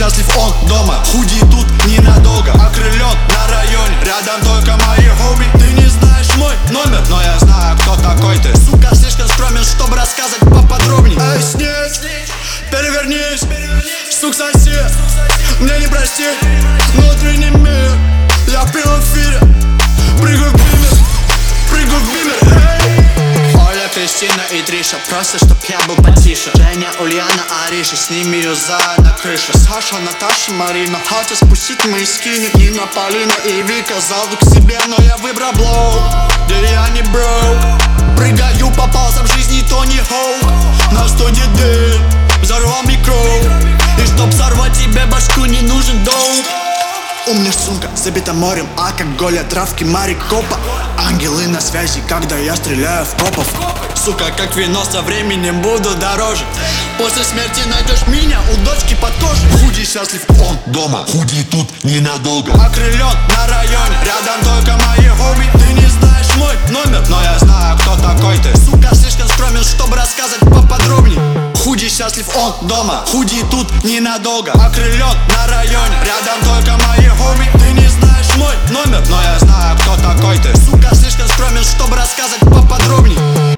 счастлив, он дома. Худи тут ненадолго, окрылен на районе. Рядом только мои хоби. Ты не знаешь мой номер, но я знаю, кто такой ты. Сука, слишком скромен, чтобы рассказать поподробней. Эй, снизь, перевернись, сук сосед, мне не прости. Внутренний мир, я в прямом эфире. Прыгаю в бимер, прыгаю в бимер, эй. Оля, Кристина и Триша, просто чтоб я был потише. Женя, Ульяна, Ариша, сними юза на крыше. Саша, Наташа, Марина, хотя спустить мои скини. Нина, Полина и Вика, зовут к себе, но я выбрал блоу, где я не броук. Прыгаю по палцам жизни, Тони Хоук. На студии дым, взорвал микро. И чтоб сорвать тебе башку, не нужен доуп. У меня сумка забита морем алкоголя, травки, марикопа. Ангелы на связи, когда я стреляю в копов. Сука, как вино, со временем буду дороже. После смерти найдешь меня у дочки под кожей. Худи счастлив, он дома. Худи тут ненадолго, окрылен на районе. Рядом только мои хоби. Ты не знаешь мой номер, но я знаю, кто такой ты. Сука, слишком скромен, чтобы рассказать поподробней. Худи счастлив, он дома. Худи тут ненадолго, окрылен на районе. Рядом только мои хоби. Ты не знаешь мой номер, но я знаю, кто такой ты. Сука, слишком скромен, чтобы рассказать поподробней.